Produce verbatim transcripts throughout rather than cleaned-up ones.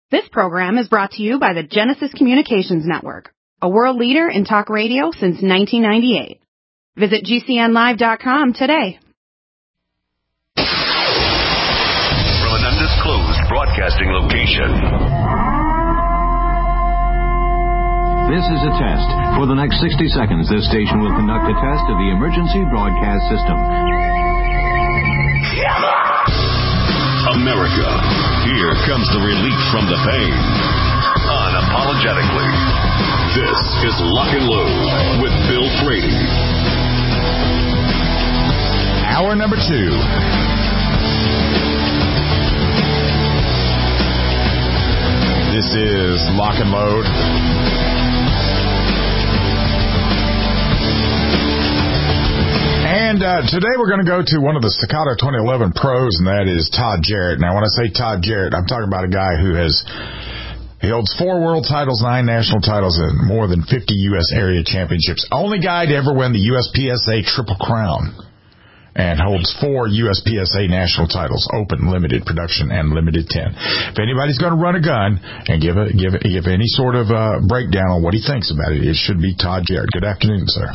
This program is brought to you by the Genesis Communications Network, a world leader in talk radio since nineteen ninety-eight. Visit G C N live dot com today. From an undisclosed broadcasting location. This is a test. For the next sixty seconds, this station will conduct a test of the emergency broadcast system. America, here comes the relief from the pain. Unapologetically. This is Lock and Load with Bill Frady. Hour number two. This is Lock and Load. And uh, today we're going to go to one of the Staccato twenty eleven pros, and that is Todd Jarrett. Now, when I say Todd Jarrett, I'm talking about a guy who has he holds four world titles, nine national titles, and more than fifty U S area championships. Only guy to ever win the U S P S A Triple Crown, and holds four U S P S A national titles: Open, Limited, Production, and Limited ten. If anybody's going to run a gun and give a give give any sort of uh, breakdown on what he thinks about it, it should be Todd Jarrett. Good afternoon, sir.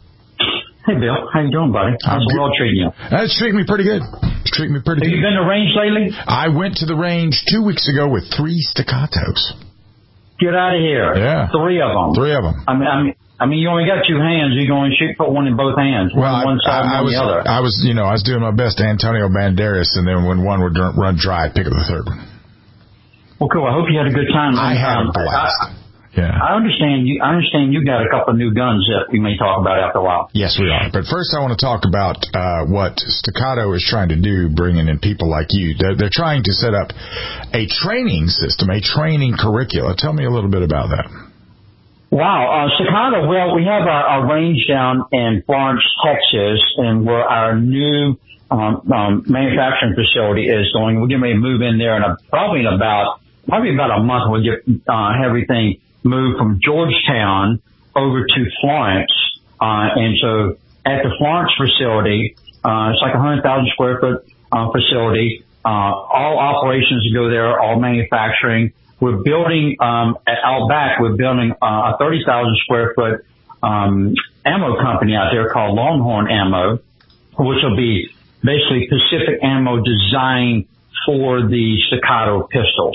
Hey, Bill. How you doing, buddy? How's the world treating you? It's treating me pretty good. It's treating me pretty Have good. you been to range lately? I went to the range two weeks ago with three Staccatos. Get out of here. Yeah. Three of them. Three of them. I mean, I mean, I mean, you only got two hands. You're going to shoot, put one in both hands. Well, one I, side I, I and was, the other. I was, you know, I was doing my best Antonio Banderas, and then when one would run dry, I'd pick up the third one. Well, cool. I hope you had a good time. I had a blast. I, Yeah. I understand you. I understand you got a couple of new guns that we may talk about after a while. Yes, we are. But first, I want to talk about uh, what Staccato is trying to do, bringing in people like you. They're, they're trying to set up a training system, a training curricula. Tell me a little bit about that. Wow, uh, Staccato. Well, we have our, our range down in Florence, Texas, and where our new um, um, manufacturing facility is going. We're getting ready to move in there, and probably in about probably about a month we'll get uh, everything moved from Georgetown over to Florence. Uh, and so at the Florence facility, uh, it's like a one hundred thousand square foot uh, facility. Uh, all operations go there, all manufacturing. We're building, um, at Outback, we're building uh, a thirty thousand square foot um, ammo company out there called Longhorn Ammo, which will be basically Pacific Ammo designed for the Staccato pistols.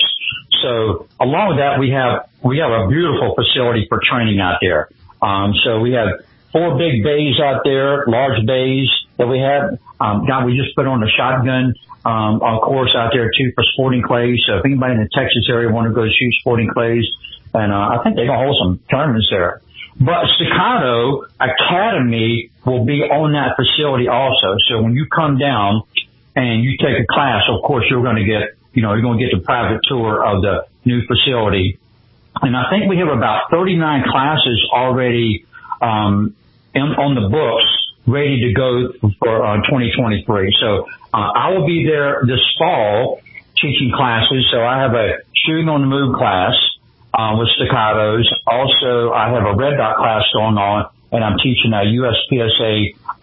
So along with that, we have we have a beautiful facility for training out there. Um, so we have four big bays out there, large bays that we have. Um, God, we just put on a shotgun um, on course out there too for sporting clays. So if anybody in the Texas area want to go shoot sporting clays, and uh, I think they're gonna hold some tournaments there. But Staccato Academy will be on that facility also. So when you come down and you take a class, of course you're going to get. You know, you're going to get the private tour of the new facility. And I think we have about thirty-nine classes already um, in, on the books ready to go for uh, twenty twenty-three. So uh, I will be there this fall teaching classes. So I have a shooting on the move class uh, with Staccatos. Also, I have a red dot class going on, and I'm teaching a U S P S A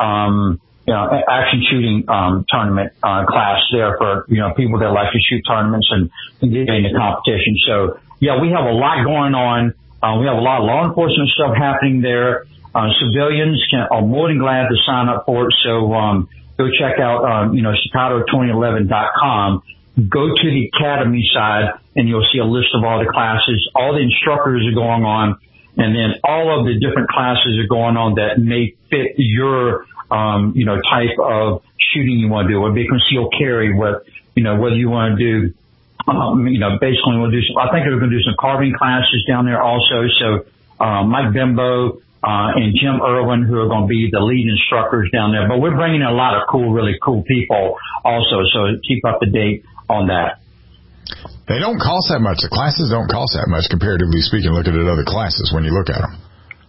um you know, action shooting, um, tournament, uh, class there for, you know, people that like to shoot tournaments and, and get into competition. So, yeah, we have a lot going on. Uh, we have a lot of law enforcement stuff happening there. Uh, civilians can, are more than glad to sign up for it. So, um, go check out, um, you know, Staccato twenty eleven dot com. Go to the academy side and you'll see a list of all the classes. All the instructors are going on. And then all of the different classes are going on that may fit your, um, you know, type of shooting you want to do. Whether it be concealed carry, with, you know, whether you want to do, um, you know, basically we'll do some, I think we're going to do some carving classes down there also. So, uh, Mike Bimbo, uh, and Jim Irwin, who are going to be the lead instructors down there. But we're bringing in a lot of cool, really cool people also. So keep up to date on that. They don't cost that much. The classes don't cost that much, comparatively speaking, looking at other classes when you look at them.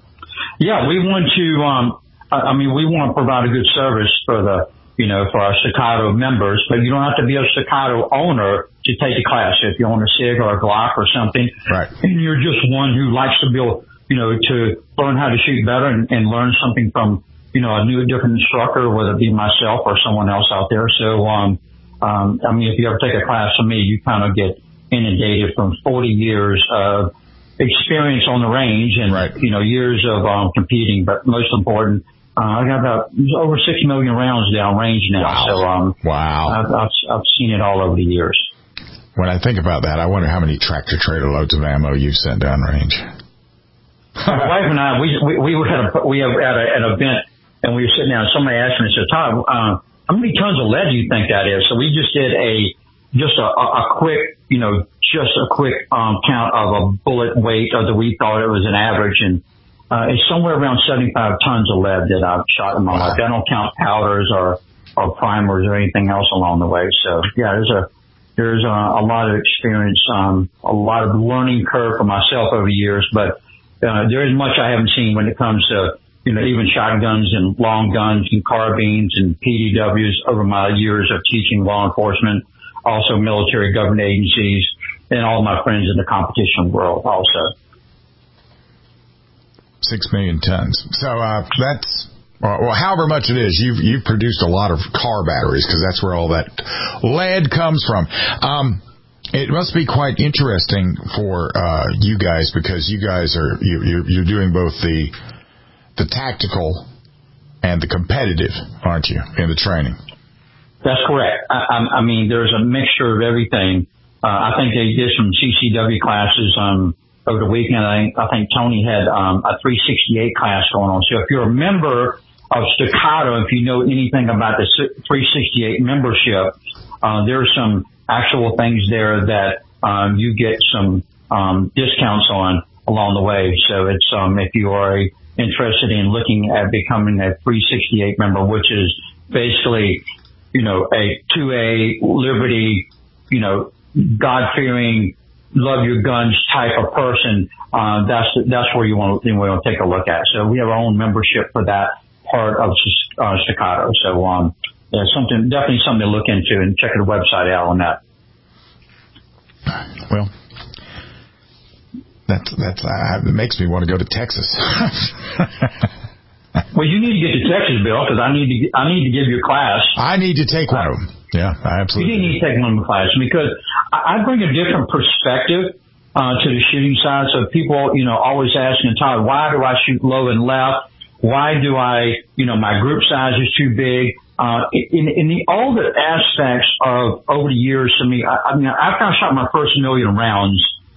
Yeah, we want to, um, I mean, we want to provide a good service for the, you know, for our Staccato members, but you don't have to be a Staccato owner to take the class. If you own a SIG or a Glock or something, right, and you're just one who likes to build, you know, to learn how to shoot better and, and learn something from, you know, a new, different instructor, whether it be myself or someone else out there. So, um, um, I mean, if you ever take a class from me, you kind of get inundated from forty years of experience on the range and, right. you know, years of um, competing. But most important, uh, I got about over six million rounds down range now. Wow. So, um, wow. I've, I've, I've seen it all over the years. When I think about that, I wonder how many tractor trailer loads of ammo you've sent down range. My wife and I, we we, we were at a, we were at a, an event, and we were sitting down. And somebody asked me, "said Todd, uh, how many tons of lead do you think that is?" So we just did a just a, a quick, you know, just a quick um, count of a bullet weight, or that we thought it was an average, and uh, it's somewhere around seventy-five tons of lead that I've shot in my life. I don't count powders or or primers or anything else along the way. So yeah, there's a there's a, a lot of experience, um, a lot of learning curve for myself over the years, but. Uh, there isn't much I haven't seen when it comes to, you know, even shotguns and long guns and carbines and P D Ws over my years of teaching law enforcement, also military government agencies, and all my friends in the competition world also. Six million tons. So uh, that's, well, however much it is, you've, you've produced a lot of car batteries because that's where all that lead comes from. Um, It must be quite interesting for uh, you guys because you guys are you, you're, you're doing both the the tactical and the competitive, aren't you, in the training? That's correct. I, I mean, there's a mixture of everything. Uh, I think they did some C C W classes um, over the weekend. I think, I think Tony had um, a three sixty-eight class going on. So if you're a member of Staccato, if you know anything about the three sixty-eight membership, uh, there's some actual things there that um, you get some um, discounts on along the way. So it's um, if you are interested in looking at becoming a three sixty-eight member, which is basically, you know, a two A Liberty, you know, God-fearing, love your guns type of person, uh, that's that's where you want to you want to take a look at. So we have our own membership for that part of uh, Staccato. So um, yeah, something definitely something to look into, and check the website out on that. Well, that's that's uh, it makes me want to go to Texas. Well, you need to get to Texas, Bill, because I need to I need to give you a class. I need to take one of them. Yeah, I absolutely. You need to take one of the classes because I bring a different perspective uh, to the shooting side. So people, you know, always asking Todd, why do I shoot low and left? Why do I, you know, my group size is too big? Uh, in, in the, all the aspects of over the years to me, I, I mean, after I shot my first million rounds,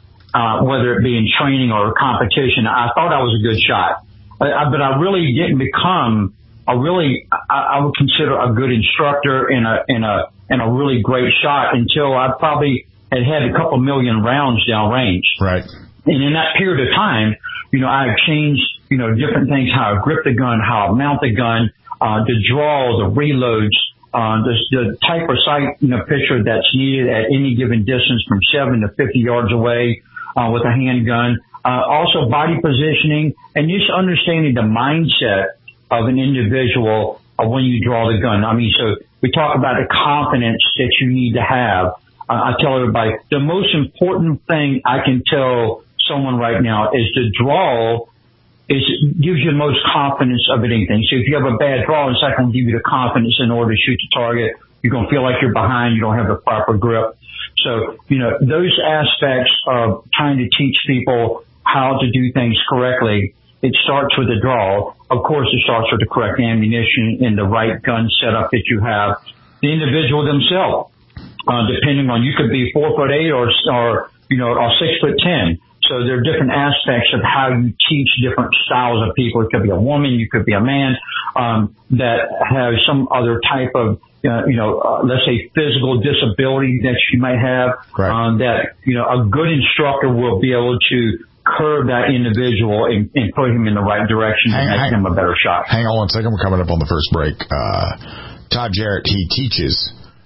uh, whether it be in training or competition, I thought I was a good shot. I, but I really didn't become a really, I, I would consider a good instructor and a, and a, and a really great shot until I probably had had a couple million rounds down range. Right. And in that period of time, you know, I've changed, you know, different things, how I grip the gun, how I mount the gun, uh, the draw, the reloads, uh, the, the type of sight, you know, picture that's needed at any given distance from seven to fifty yards away, uh, with a handgun. Uh, also body positioning and just understanding the mindset of an individual uh, when you draw the gun. I mean, so we talk about the confidence that you need to have. Uh, I tell everybody the most important thing I can tell someone right now is to draw is gives you the most confidence of anything. So if you have a bad draw, it's not going to give you the confidence in order to shoot the target. You're going to feel like you're behind. You don't have the proper grip. So, you know, those aspects of trying to teach people how to do things correctly, it starts with the draw. Of course, it starts with the correct ammunition and the right gun setup that you have. The individual themselves, uh, depending on, you could be four foot eight or, or, you know, or six foot ten. So there are different aspects of how you teach different styles of people. It could be a woman, you could be a man, um, that has some other type of, uh, you know, uh, let's say physical disability that you might have, right. um, that, you know, a good instructor will be able to curve that individual and, and put him in the right direction hang, and make hang, him a better shot. Hang on one second. We're coming up on the first break. Uh, Todd Jarrett, he teaches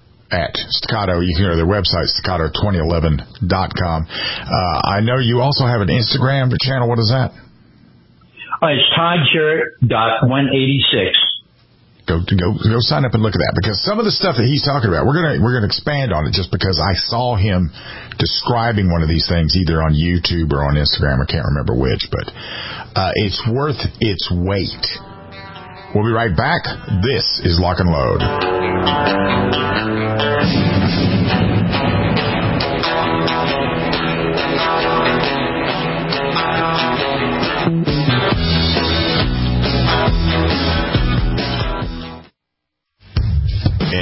at Staccato. You can go to their website, staccato twenty eleven dot com. Uh, I know you also have an Instagram channel. What is that? Uh, it's Todd Jarrett dot one eighty-six. Go go go sign up and look at that, because some of the stuff that he's talking about, we're gonna we're gonna expand on it just because I saw him describing one of these things either on YouTube or on Instagram. I can't remember which, but uh, it's worth its weight. We'll be right back. This is Lock and Load.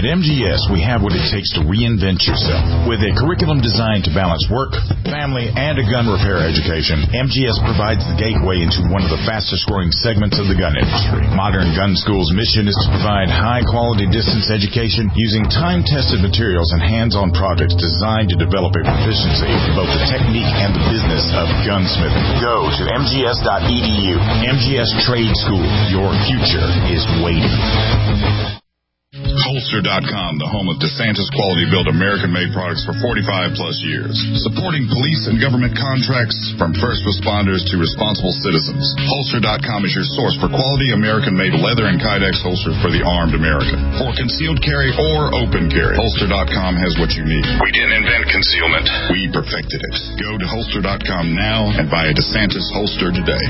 M G S, we have what it takes to reinvent yourself. With a curriculum designed to balance work, family, and a gun repair education, M G S provides the gateway into one of the fastest-growing segments of the gun industry. Modern Gun School's mission is to provide high-quality distance education using time-tested materials and hands-on projects designed to develop a proficiency in both the technique and the business of gunsmithing. Go to M G S dot E D U. M G S Trade School. Your future is waiting. Holster dot com, the home of DeSantis quality built American-made products for forty-five plus years. Supporting police and government contracts from first responders to responsible citizens. Holster dot com is your source for quality American-made leather and Kydex holsters for the armed American. For concealed carry or open carry, Holster dot com has what you need. We didn't invent concealment. We perfected it. Go to Holster dot com now and buy a DeSantis holster today.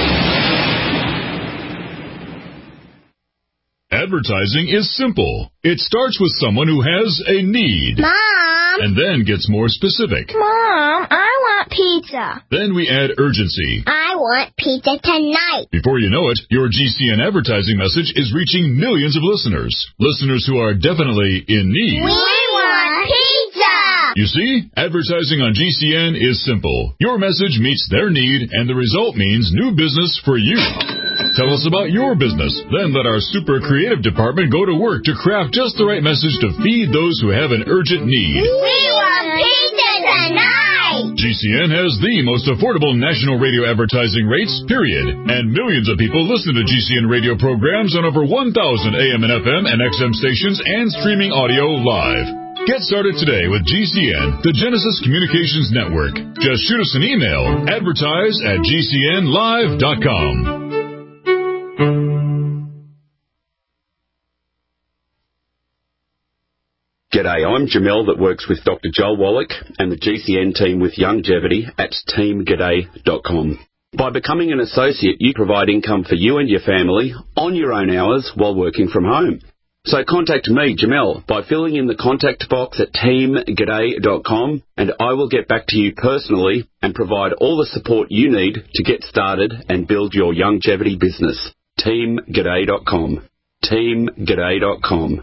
Advertising is simple. It starts with someone who has a need. Mom! And then gets more specific. Mom, I want pizza. Then we add urgency. I want pizza tonight. Before you know it, your G C N advertising message is reaching millions of listeners. Listeners who are definitely in need. We want pizza! You see, advertising on G C N is simple. Your message meets their need, and the result means new business for you. Tell us about your business. Then let our super creative department go to work to craft just the right message to feed those who have an urgent need. We want pizza tonight! G C N has the most affordable national radio advertising rates, period. And millions of people listen to G C N radio programs on over one thousand A M and F M and X M stations and streaming audio live. Get started today with G C N, the Genesis Communications Network. Just shoot us an email, advertise at G C N live dot com. G'day, I'm Jamel that works with Doctor Joel Wallach and the G C N team with Longevity at team g'day dot com. By becoming an associate, you provide income for you and your family on your own hours while working from home. So contact me, Jamel, by filling in the contact box at team g'day dot com, and I will get back to you personally and provide all the support you need to get started and build your longevity business. team g'day dot com. team g'day dot com.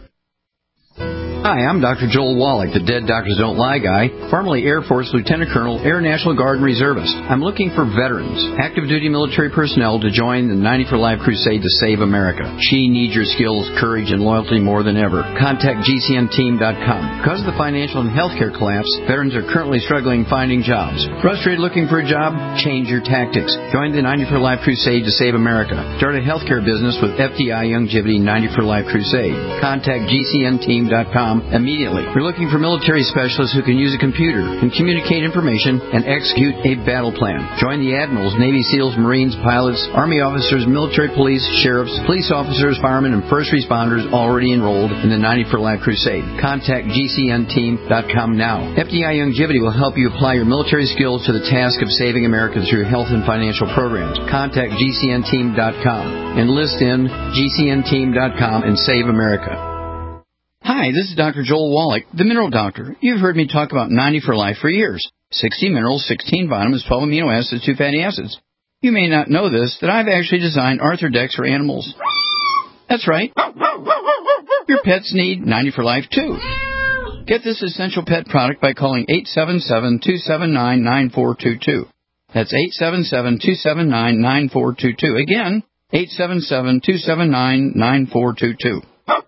Hi, I'm Doctor Joel Wallach, the Dead Doctors Don't Lie guy, formerly Air Force Lieutenant Colonel, Air National Guard and Reservist. I'm looking for veterans, active duty military personnel to join the ninety for Life crusade to save America. She needs your skills, courage, and loyalty more than ever. Contact G C N team dot com. Because of the financial and healthcare collapse, veterans are currently struggling finding jobs. Frustrated looking for a job? Change your tactics. Join the ninety for Life crusade to save America. Start a healthcare business with F D I Longevity ninety for Life crusade. Contact G C N team dot com immediately. We're looking for military specialists who can use a computer and communicate information and execute a battle plan. Join the admirals, Navy SEALs, Marines, pilots, Army officers, military police, sheriffs, police officers, firemen, and first responders already enrolled in the ninety for Life crusade. Contact G C N team dot com now. F D I Longevity will help you apply your military skills to the task of saving America through health and financial programs. Contact G C N team dot com. Enlist in G C N team dot com and save America. Hi, this is Doctor Joel Wallach, the Mineral Doctor. You've heard me talk about ninety for Life for years. sixty minerals, sixteen vitamins, twelve amino acids, two fatty acids. You may not know this, that I've actually designed Arthrodex for animals. That's right. Your pets need ninety for Life, too. Get this essential pet product by calling eight seven seven, two seven nine, nine four two two. That's eight seven seven, two seven nine, nine four two two. Again, eight seven seven, two seven nine, nine four two two.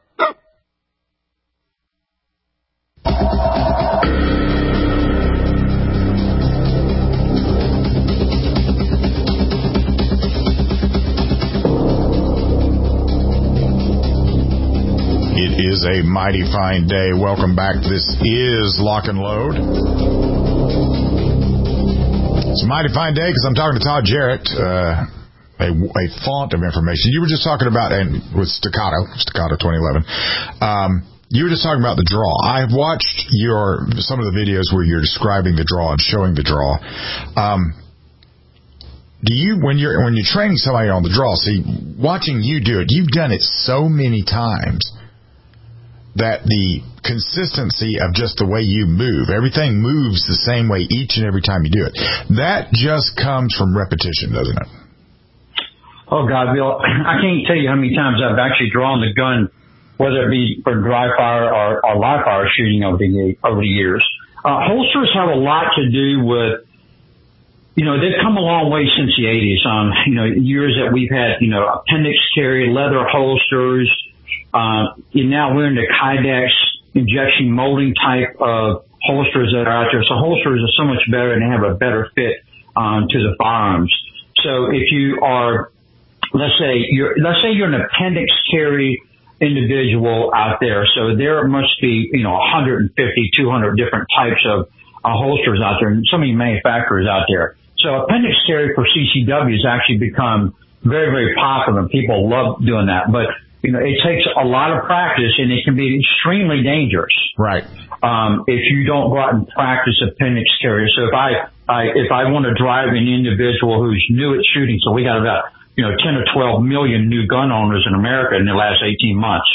It is a mighty fine day. Welcome back. This is Lock and Load. It's a mighty fine day because I'm talking to Todd Jarrett, uh, a, a font of information. You were just talking about, and with Staccato, Staccato twenty eleven, um, you were just talking about the draw. I've watched your some of the videos where you're describing the draw and showing the draw. Um, do you, when you're when you're training somebody on the draw, see, watching you do it, you've done it so many times that the consistency of just the way you move, everything moves the same way each and every time you do it. That just comes from repetition, doesn't it? Oh, God, Bill, I can't tell you how many times I've actually drawn the gun whether it be for dry fire or, or live fire shooting over the over the years. Uh, holsters have a lot to do with, you know, they've come a long way since the eighties. Um, you know, years that we've had, you know, appendix carry, leather holsters. Uh, and now we're into Kydex injection molding type of holsters that are out there. So holsters are so much better and they have a better fit um, to the firearms. So if you are, let's say you're, let's say you're an appendix carry individual out there. So there must be, you know, one hundred fifty, two hundred different types of uh, holsters out there, and so many manufacturers out there. So appendix carry for C C W has actually become very, very popular. People love doing that, but you know, it takes a lot of practice and it can be extremely dangerous. Right. Um, if you don't go out and practice appendix carry. So if I, I, if I want to drive an individual who's new at shooting, so we got about, you know, ten or twelve million new gun owners in America in the last eighteen months.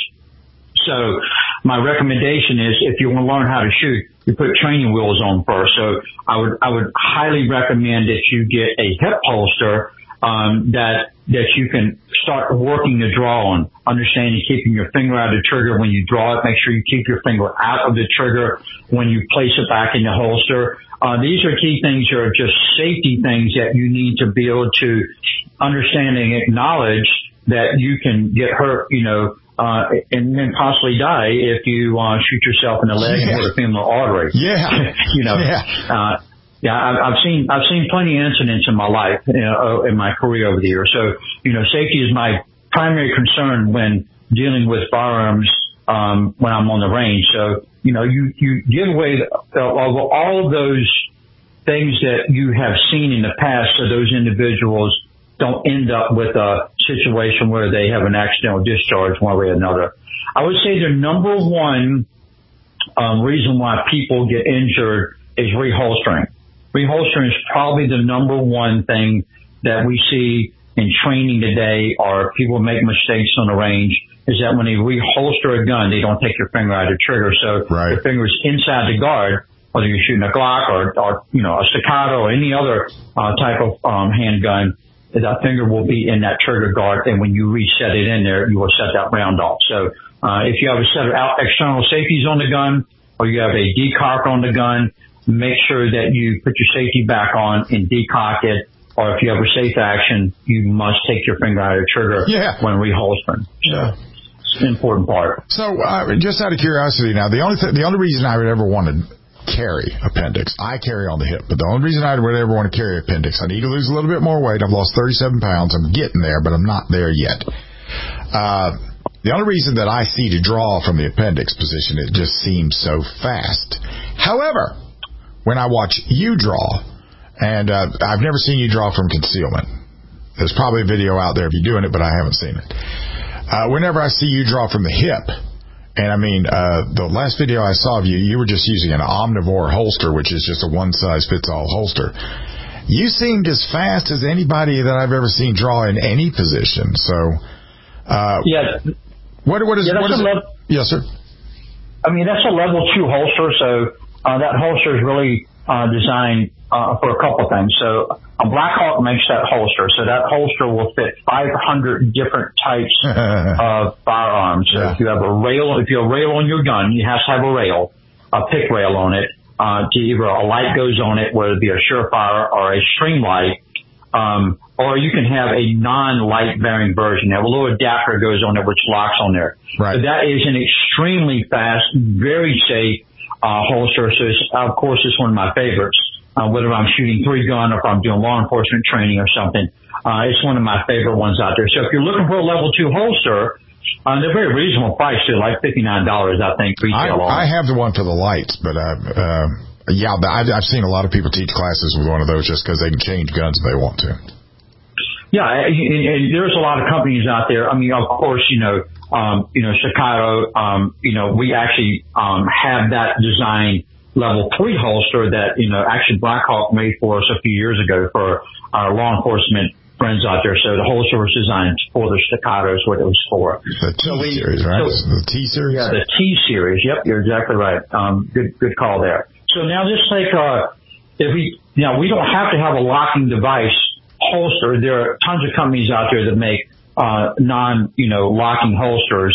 So my recommendation is if you want to learn how to shoot, you put training wheels on first. So I would, I would highly recommend that you get a hip holster, um, that, that you can start working the draw on, understanding keeping your finger out of the trigger when you draw it. Make sure you keep your finger out of the trigger when you place it back in the holster. Uh, these are key things that are just safety things that you need to be able to understand and acknowledge that you can get hurt, you know, uh, and then possibly die if you, uh, shoot yourself in the leg yeah. and hit a femoral artery. Yeah. you know, yeah. uh, Yeah, I've seen I've seen plenty of incidents in my life, you know, in my career over the years. So, you know, safety is my primary concern when dealing with firearms um, when I'm on the range. So, you know, you you give away of all of those things that you have seen in the past, so those individuals don't end up with a situation where they have an accidental discharge one way or another. I would say the number one um, reason why people get injured is reholstering. Reholstering is probably the number one thing that we see in training today, or people make mistakes on the range, is that when they reholster a gun, they don't take your finger out of the trigger. So right. the finger's inside the guard, whether you're shooting a Glock or, or you know, a Staccato or any other uh, type of um, handgun, that finger will be in that trigger guard, and when you reset it in there, you will set that round off. So uh, if you have a set of out external safeties on the gun, or you have a decock on the gun, make sure that you put your safety back on and decock it. Or if you have a safe action, you must take your finger out of the trigger yeah. when reholstering. So yeah. it's an important part. So uh, just out of curiosity now, the only th- the only reason I would ever want to carry appendix, I carry on the hip, but the only reason I would ever want to carry appendix, I need to lose a little bit more weight. I've lost thirty-seven pounds. I'm getting there, but I'm not there yet. Uh, the only reason that I see to draw from the appendix position, it just seems so fast. However, when I watch you draw, and uh, I've never seen you draw from concealment. There's probably a video out there of you doing it, but I haven't seen it. Uh, whenever I see you draw from the hip, and I mean, uh, the last video I saw of you, you were just using an Omnivore holster, which is just a one-size-fits-all holster. You seemed as fast as anybody that I've ever seen draw in any position. So, uh, yeah. What, what is, yeah, what is it? Level, yes, sir. I mean, that's a level two holster, so uh, that holster is really uh, designed uh, for a couple things. So a Blackhawk makes that holster, so that holster will fit five hundred different types of firearms. So yeah. if you have a rail, if you have a rail on your gun, you have to have a rail, a pick rail on it. Uh, to either a light goes on it, whether it be a Surefire or a Stream Light, um, or you can have a non-light bearing version. Now, a little adapter goes on there which locks on there. Right. So that is an extremely fast, very safe uh, holster. So, it's, of course, it's one of my favorites. Uh, whether I'm shooting three gun or if I'm doing law enforcement training or something, uh, it's one of my favorite ones out there. So if you're looking for a level two holster, uh, they're very reasonable price too, like fifty-nine dollars, I think, retail. I, I have the one for the lights, but, uh, uh, yeah, I've, I've seen a lot of people teach classes with one of those just because they can change guns if they want to. Yeah, and, and there's a lot of companies out there. I mean, of course, you know, um, you know, Staccato, um, you know, we actually, um, have that design level three holster that, you know, actually Blackhawk made for us a few years ago for our law enforcement friends out there. So the holster was designed for the Staccato is what it was for. The T so we, series, right? So, the T series? Yeah, the T series. Yep, you're exactly right. Um, good, good call there. So now just take, uh, if we, you know, we don't have to have a locking device holster. There are tons of companies out there that make, uh, non, you know, locking holsters.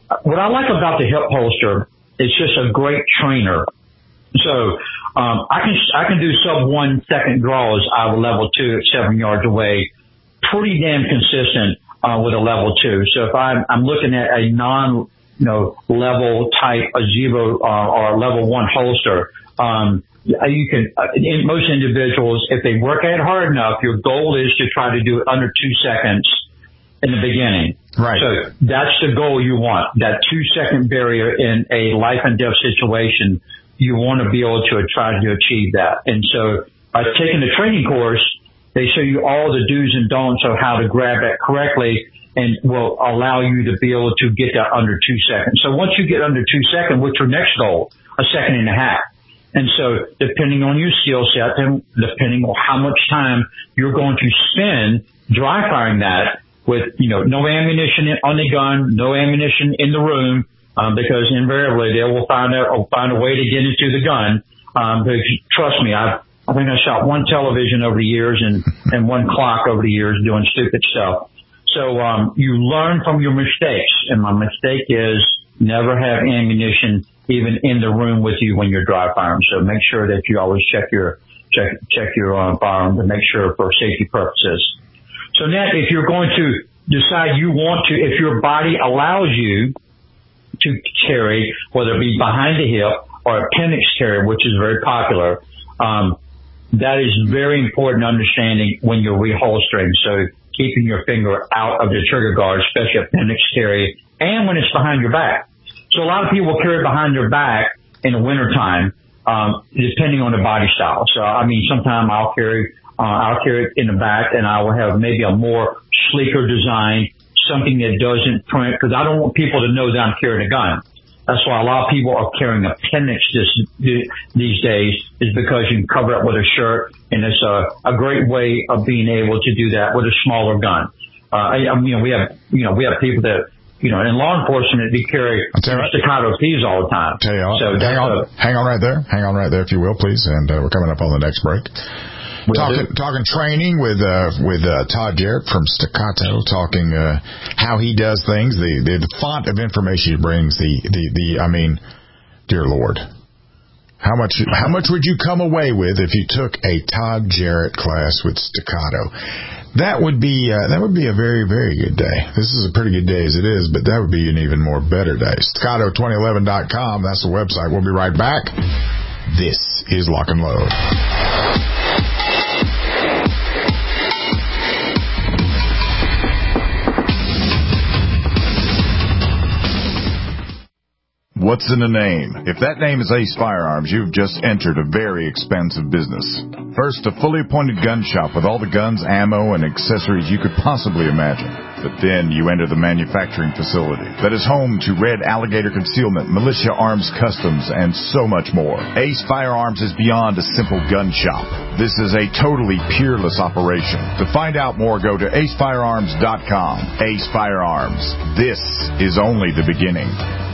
what I like about the hip holster, it's just a great trainer. So um, I can I can do sub one second draws out of level two at seven yards away, pretty damn consistent uh, with a level two. So if I'm I'm looking at a non you know level type a zero uh, or a level one holster, um, you can uh, in most individuals, if they work at it hard enough, your goal is to try to do it under two seconds in the beginning. Right. So that's the goal you want, that two second barrier in a life and death situation. You want to be able to try to achieve that. And so by taking the training course, they show you all the do's and don'ts of how to grab that correctly and will allow you to be able to get that under two seconds. So once you get under two seconds, what's your next goal? A second and a half. And so depending on your skill set and depending on how much time you're going to spend dry firing that, with, you know, no ammunition on the gun, no ammunition in the room, um, because invariably they will find out or find a way to get into the gun. Um, because trust me, I've, I think I shot one television over the years and, and one clock over the years doing stupid stuff. So, um, you learn from your mistakes. And my mistake is never have ammunition even in the room with you when you're dry firing. So make sure that you always check your, check, check your, uh, firearm to make sure for safety purposes. So now, if you're going to decide you want to, if your body allows you to carry, whether it be behind the hip or appendix carry, which is very popular, um, that is very important understanding when you're reholstering. So keeping your finger out of the trigger guard, especially appendix carry, and when it's behind your back. So a lot of people carry behind their back in the wintertime, um, depending on the body style. So, I mean, sometimes I'll carry Uh, I'll carry it in the back, and I will have maybe a more sleeker design, something that doesn't print, because I don't want people to know that I'm carrying a gun. That's why a lot of people are carrying appendix this, these days, is because you can cover it with a shirt, and it's a, a great way of being able to do that with a smaller gun. Uh, I, I mean, you know, we have, you know, we have people that, you know, in law enforcement, they carry staccato keys all the time. Tell you what, so hang on, a, hang on right there, hang on right there, if you will, please, and uh, we're coming up on the next break. Talking, talking training with uh, with uh, Todd Jarrett from Staccato, talking uh, how he does things, the, the the font of information he brings, the, the, the I mean, dear Lord, how much how much would you come away with if you took a Todd Jarrett class with Staccato? That would be uh, that would be a very very good day. This is a pretty good day as it is, but that would be an even more better day. Staccato twenty eleven dot com, that's the website. We'll be right back. This is Lock and Load. What's in a name? If that name is Ace Firearms, you've just entered a very expensive business. First, a fully appointed gun shop with all the guns, ammo, and accessories you could possibly imagine. But then you enter the manufacturing facility that is home to Red Alligator Concealment, Militia Arms Customs, and so much more. Ace Firearms is beyond a simple gun shop. This is a totally peerless operation. To find out more, go to ace firearms dot com. Ace Firearms. This is only the beginning.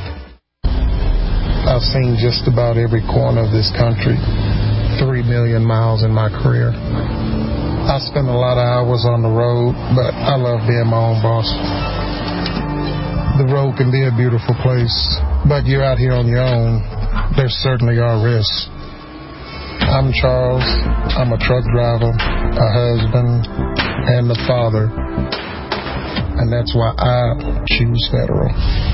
I've seen just about every corner of this country, three million miles in my career. I spend a lot of hours on the road, but I love being my own boss. The road can be a beautiful place, but you're out here on your own. There certainly are risks. I'm Charles. I'm a truck driver, a husband, and a father, and that's why I choose Federal.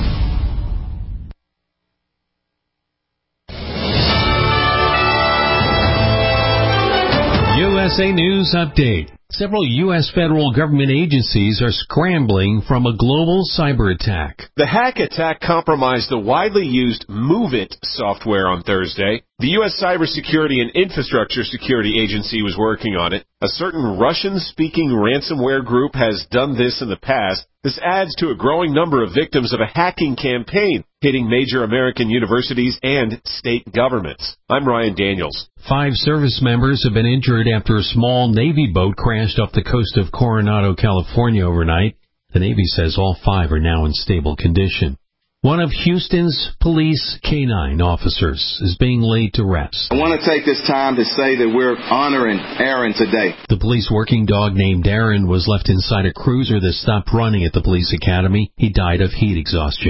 U S A News Update. Several U S federal government agencies are scrambling from a global cyber attack. The hack attack compromised the widely used MOVEit software on Thursday. The U S Cybersecurity and Infrastructure Security Agency was working on it. A certain Russian-speaking ransomware group has done this in the past. This adds to a growing number of victims of a hacking campaign hitting major American universities and state governments. I'm Ryan Daniels. Five service members have been injured after a small Navy boat crashed off the coast of Coronado, California overnight. The Navy says all five are now in stable condition. One of Houston's police canine officers is being laid to rest. I want to take this time to say that we're honoring Aaron today. The police working dog named Aaron was left inside a cruiser that stopped running at the police academy. He died of heat exhaustion.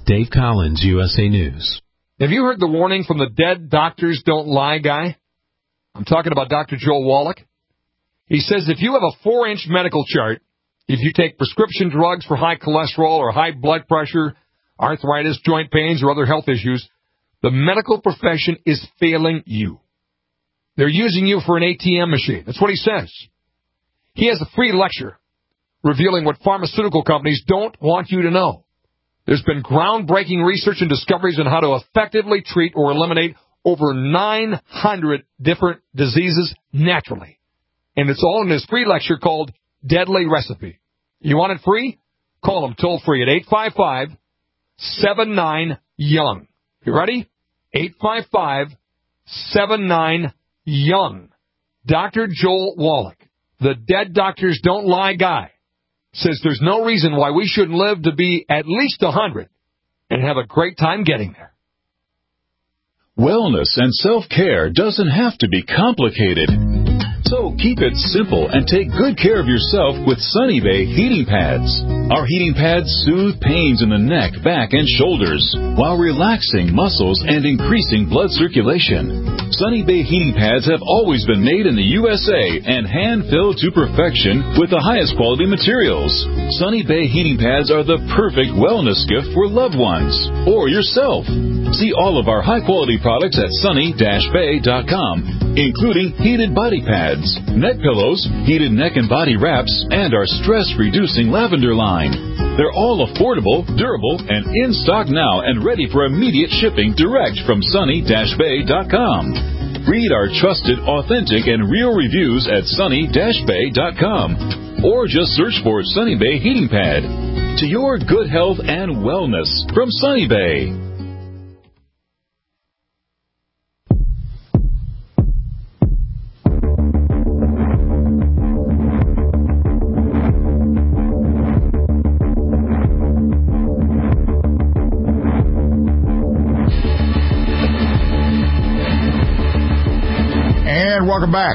Dave Collins, U S A News. Have you heard the warning from the Dead Doctors Don't Lie guy? I'm talking about Doctor Joel Wallach. He says if you have a four-inch medical chart, if you take prescription drugs for high cholesterol or high blood pressure, arthritis, joint pains, or other health issues, the medical profession is failing you. They're using you for an A T M machine. That's what he says. He has a free lecture revealing what pharmaceutical companies don't want you to know. There's been groundbreaking research and discoveries on how to effectively treat or eliminate over nine hundred different diseases naturally. And it's all in his free lecture called Deadly Recipe. You want it free? Call him toll free at eight five five, seven nine, young. You ready? eight five five, seven nine, young. Doctor Joel Wallach, the Dead Doctors Don't Lie guy, says there's no reason why we shouldn't live to be at least one hundred and have a great time getting there. Wellness and self-care doesn't have to be complicated. So keep it simple and take good care of yourself with Sunny Bay heating pads. Our heating pads soothe pains in the neck, back, and shoulders while relaxing muscles and increasing blood circulation. Sunny Bay heating pads have always been made in the U S A and hand-filled to perfection with the highest quality materials. Sunny Bay heating pads are the perfect wellness gift for loved ones or yourself. See all of our high-quality products at sunny dash bay dot com, including heated body pads, neck pillows, heated neck and body wraps, and our stress-reducing lavender line. They're all affordable, durable, and in stock now and ready for immediate shipping direct from sunny dash bay dot com. Read our trusted, authentic, and real reviews at sunny dash bay dot com or just search for Sunny Bay Heating Pad. To your good health and wellness from Sunny Bay. Welcome back.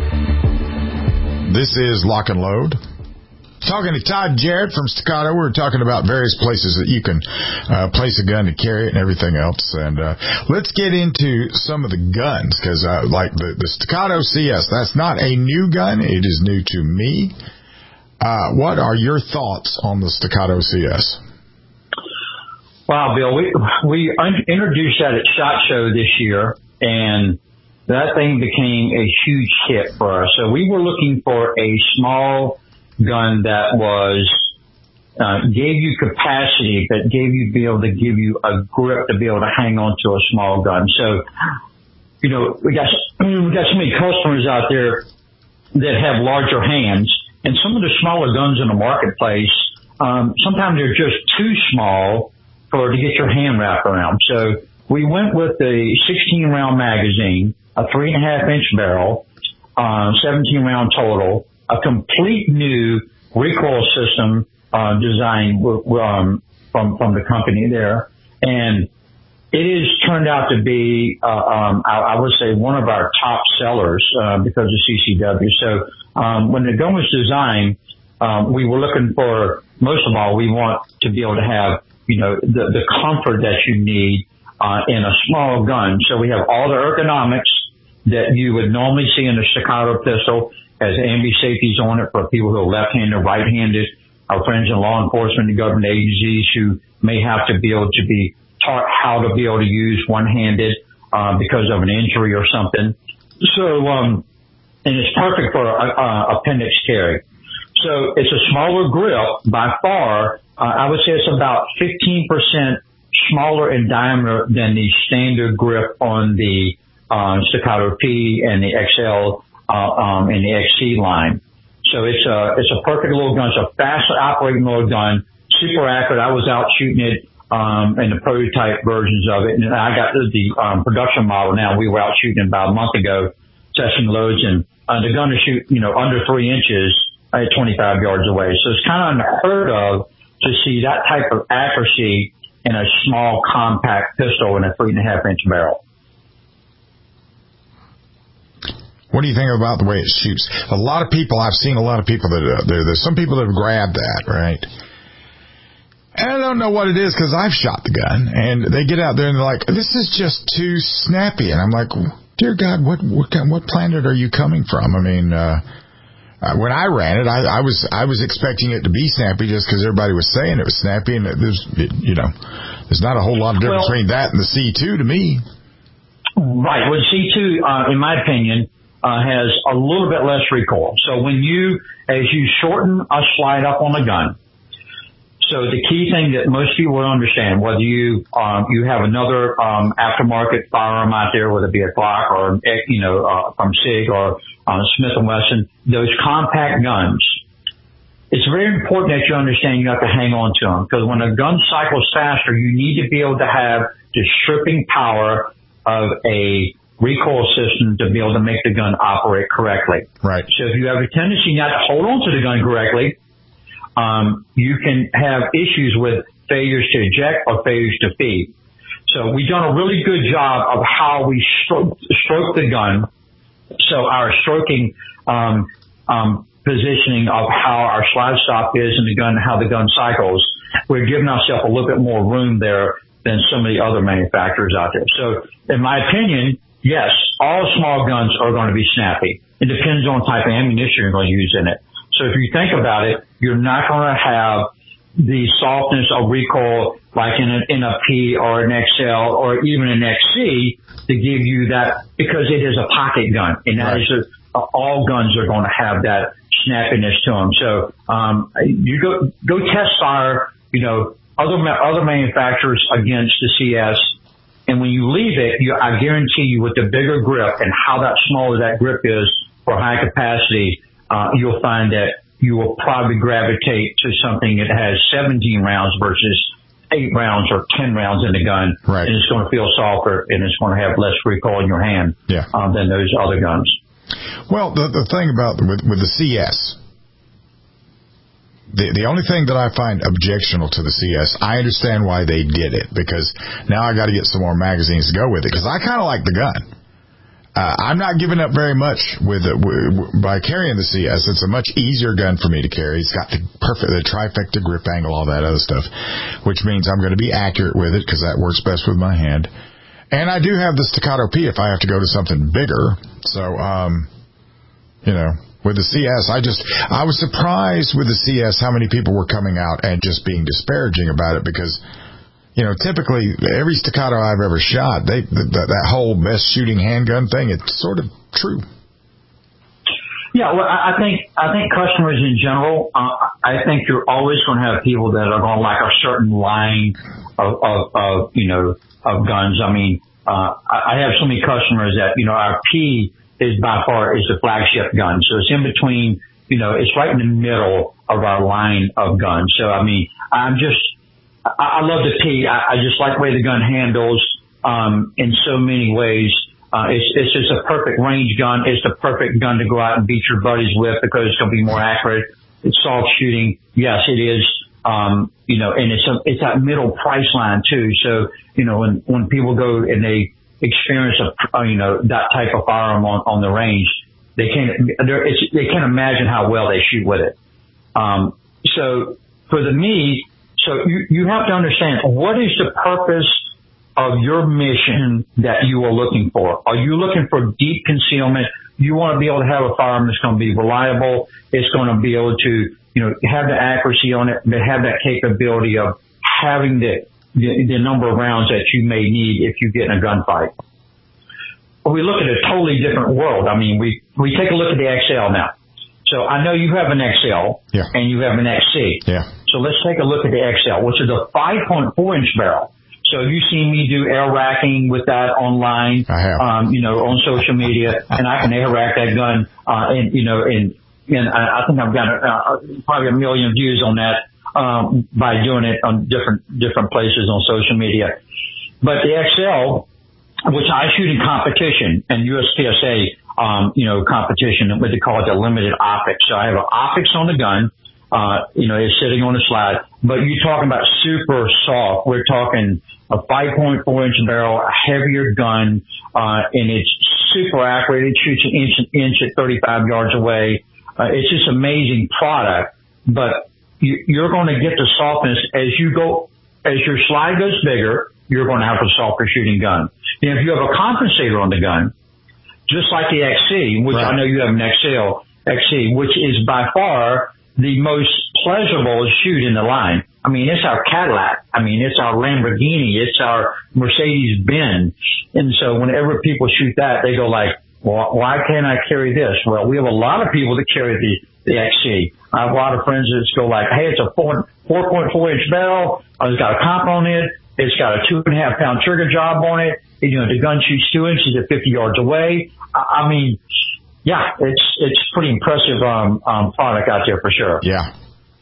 This is Lock and Load. Talking to Todd Jarrett from Staccato. We were talking about various places that you can uh, place a gun to carry it and everything else. And uh, let's get into some of the guns, because uh, like the, the Staccato C S, that's not a new gun. It is new to me. Uh, what are your thoughts on the Staccato C S? Wow, Bill, we we introduced that at SHOT Show this year, and that thing became a huge hit for us. So we were looking for a small gun that was uh, gave you capacity, that gave you be able to give you a grip to be able to hang on to a small gun. So, you know, we got we got so many customers out there that have larger hands, and some of the smaller guns in the marketplace, um, sometimes they're just too small for to get your hand wrapped around. So we went with the sixteen round magazine, a three and a half inch barrel, uh, seventeen round total, a complete new recoil system, uh, design, um, from, from the company there. And it has turned out to be, uh, um, I, I would say one of our top sellers, uh, because of C C W. So, um, when the gun was designed, um, we were looking for, most of all, we want to be able to have, you know, the, the comfort that you need, uh, in a small gun. So we have all the ergonomics that you would normally see in a Staccato pistol, has ambi-safeties on it for people who are left-handed, right-handed, our friends in law enforcement and government agencies who may have to be able to be taught how to be able to use one-handed uh, because of an injury or something. So, um, and it's perfect for a, a appendix carry. So it's a smaller grip by far. Uh, I would say it's about fifteen percent smaller in diameter than the standard grip on the uh, Staccato P and the X L uh, um, and the X C line. So it's a it's a perfect little gun. It's a fast operating little gun, super accurate. I was out shooting it um, in the prototype versions of it, and I got the, the um, production model now. We were out shooting about a month ago, testing loads, and uh, the gun to shoot you know under three inches at twenty-five yards away. So it's kind of unheard of to see that type of accuracy in a small compact pistol in a three and a half inch barrel. What do you think about the way it shoots? A lot of people, I've seen a lot of people that, uh, there, there's some people that have grabbed that, right? I don't know what it is because I've shot the gun, and they get out there and they're like, "This is just too snappy," and I'm like, "Dear God, what what what planet are you coming from?" I mean, uh, uh, when I ran it, I, I was I was expecting it to be snappy just because everybody was saying it was snappy, and there's you know, there's not a whole lot of difference well, between that and the C two to me. Right. Well, C two, uh, in my opinion, uh, has a little bit less recoil. So when you, as you shorten a slide up on the gun. So the key thing that most people will understand, whether you um, you have another um, aftermarket firearm out there, whether it be a Glock or you know uh, from SIG or uh, Smith and Wesson, those compact guns, it's very important that you understand you have to hang on to them because when a gun cycles faster, you need to be able to have the stripping power of a recoil system to be able to make the gun operate correctly. Right. So if you have a tendency not to hold on to the gun correctly, Um, you can have issues with failures to eject or failures to feed. So we've done a really good job of how we stroke, stroke the gun. So our stroking um, um, positioning of how our slide stop is in the gun, how the gun cycles, we're giving ourselves a little bit more room there than some of the other manufacturers out there. So in my opinion, yes, all small guns are going to be snappy. It depends on the type of ammunition you're going to use in it. So if you think about it, you're not going to have the softness of recoil like in an N F P or an X L or even an X C to give you that because it is a pocket gun. And that right. is a, all guns are going to have that snappiness to them. So um, you go go test fire, you know, other other manufacturers against the C S. And when you leave it, you, I guarantee you with the bigger grip and how that small that grip is for high capacity, Uh, you'll find that you will probably gravitate to something that has seventeen rounds versus eight rounds or ten rounds in the gun. Right. And it's going to feel softer and it's going to have less recoil in your hand yeah. um, than those other guns. Well, the, the thing about with, with the C S, the, the only thing that I find objectionable to the C S, I understand why they did it because now I got to get some more magazines to go with it because I kind of like the gun. Uh, I'm not giving up very much with it w- by carrying the C S. It's a much easier gun for me to carry. It's got the perfect, the trifecta grip angle, all that other stuff, which means I'm going to be accurate with it because that works best with my hand. And I do have the Staccato P if I have to go to something bigger. So, um, you know, with the C S, I just, I was surprised with the C S how many people were coming out and just being disparaging about it because, you know, typically every Staccato I've ever shot, they th- th- that whole best shooting handgun thing, it's sort of true. Yeah, well, I think I think customers in general, uh, I think you're always going to have people that are going to like a certain line of, of, of you know, of guns. I mean, uh, I have so many customers that, you know, our P is by far is the flagship gun. So it's in between, you know, it's right in the middle of our line of guns. So, I mean, I'm just, I, I love the P. I, I just like the way the gun handles um, in so many ways. Uh, it's, it's just a perfect range gun. It's the perfect gun to go out and beat your buddies with because it's going to be more accurate. It's soft shooting. Yes, it is. Um, you know, and it's a, it's that middle price line too. So, you know, when, when people go and they experience a, uh, you know, that type of firearm on, on the range, they can't, it's, they can't imagine how well they shoot with it. Um, so for the me, So you, you have to understand, what is the purpose of your mission that you are looking for? Are you looking for deep concealment? You want to be able to have a firearm that's going to be reliable. It's going to be able to, you know, have the accuracy on it, but have that capability of having the, the, the number of rounds that you may need if you get in a gunfight. But we look at a totally different world. I mean, we, we take a look at the X L now. So I know you have an X L yeah. and you have an X C. Yeah. So let's take a look at the X L, which is a five point four inch barrel. So you've seen me do air racking with that online, I have. Um, you know, on social media, and I can air rack that gun, uh, and, you know, and, and I, I think I've got uh, probably a million views on that, um, by doing it on different, different places on social media. But the X L, which I shoot in competition and U S P S A, um, you know, competition, what they call it the limited optics. So I have an optics on the gun. Uh, you know, it's sitting on the slide, but you're talking about super soft. We're talking a five point four inch barrel, a heavier gun, uh, and it's super accurate. It shoots an inch, inch at thirty-five yards away. Uh, it's just amazing product. But you, you're going to get the softness as you go, as your slide goes bigger, you're going to have a softer shooting gun. And if you have a compensator on the gun, just like the X C, which right. I know you have an X L, X C, which is by far the most pleasurable to shoot in the line. I mean, it's our Cadillac. I mean, it's our Lamborghini. It's our Mercedes-Benz. And so whenever people shoot that, they go like, well, why can't I carry this? Well, we have a lot of people that carry the, the X C. I have a lot of friends that go like, hey, it's a four, four point four inch barrel. It's got a comp on it. It's got a two and a half pound trigger job on it. You know, the gun shoots two inches at fifty yards away. I, I mean, yeah, it's, it's pretty impressive, um, um, product out there for sure. Yeah.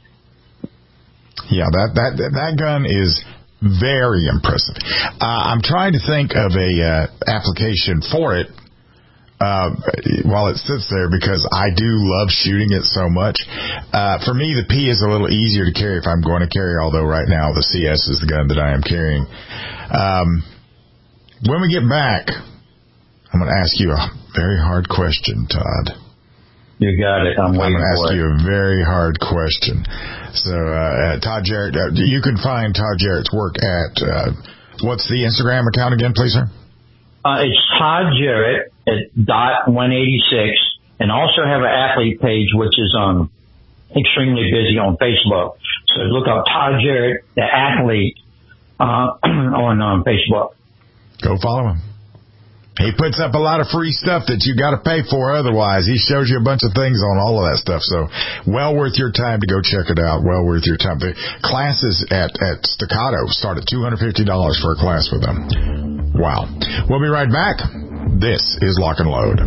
Yeah, that, that, that gun is very impressive. Uh, I'm trying to think of a, uh, application for it. Uh, while it sits there, because I do love shooting it so much. Uh, for me, the P is a little easier to carry if I'm going to carry, although right now the C S is the gun that I am carrying. Um, when we get back, I'm going to ask you a very hard question, Todd. You got it. I'm waiting I'm going to ask for it. you a very hard question. So, uh, Todd Jarrett, uh, you can find Todd Jarrett's work at, uh, what's the Instagram account again, please, sir? Uh, it's Todd Jarrett at dot one eighty-six, and also have an athlete page, which is um extremely busy on Facebook. So look up Todd Jarrett, the athlete, uh, on um, Facebook. Go follow him. He puts up a lot of free stuff that you got to pay for otherwise. He shows you a bunch of things on all of that stuff. So well worth your time to go check it out. Well worth your time. The classes at, at Staccato start at two hundred fifty dollars for a class with them. Wow. We'll be right back. This is Lock and Load.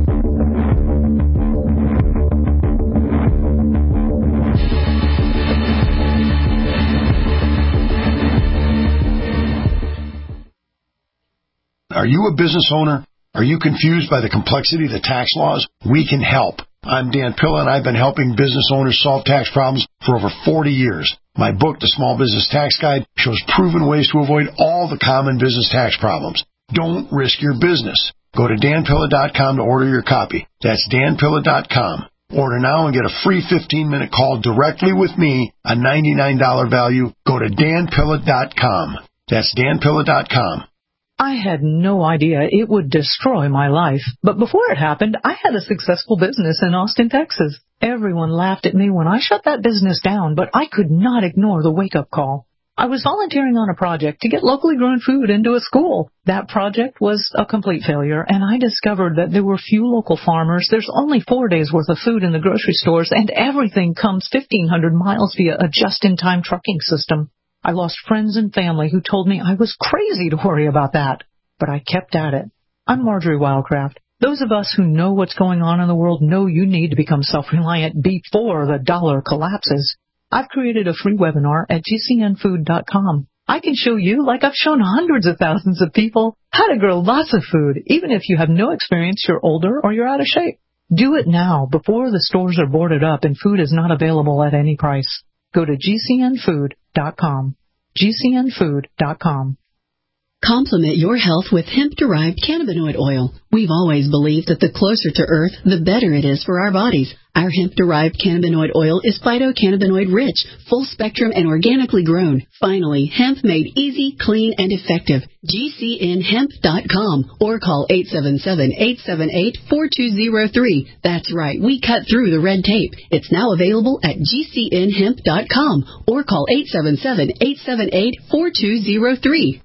Are you a business owner? Are you confused by the complexity of the tax laws? We can help. I'm Dan Pilla, and I've been helping business owners solve tax problems for over forty years. My book, The Small Business Tax Guide, shows proven ways to avoid all the common business tax problems. Don't risk your business. Go to dan pilla dot com to order your copy. That's dan pilla dot com. Order now and get a free fifteen minute call directly with me, a ninety-nine dollars value. Go to dan pilla dot com. That's dan pilla dot com. I had no idea it would destroy my life. But before it happened, I had a successful business in Austin, Texas. Everyone laughed at me when I shut that business down, but I could not ignore the wake-up call. I was volunteering on a project to get locally grown food into a school. That project was a complete failure, and I discovered that there were few local farmers. There's only four days' worth of food in the grocery stores, and everything comes fifteen hundred miles via a just-in-time trucking system. I lost friends and family who told me I was crazy to worry about that, but I kept at it. I'm Marjorie Wildcraft. Those of us who know what's going on in the world know you need to become self-reliant before the dollar collapses. I've created a free webinar at g c n food dot com. I can show you, like I've shown hundreds of thousands of people, how to grow lots of food, even if you have no experience, you're older, or you're out of shape. Do it now before the stores are boarded up and food is not available at any price. Go to g c n food dot com. g c n food dot com. Complement your health with hemp-derived cannabinoid oil. We've always believed that the closer to Earth, the better it is for our bodies. Our hemp-derived cannabinoid oil is phytocannabinoid-rich, full-spectrum, and organically grown. Finally, hemp made easy, clean, and effective. g c n hemp dot com or call eight seven seven, eight seven eight, four two zero three. That's right, we cut through the red tape. It's now available at g c n hemp dot com or call eight seven seven, eight seven eight, four two zero three.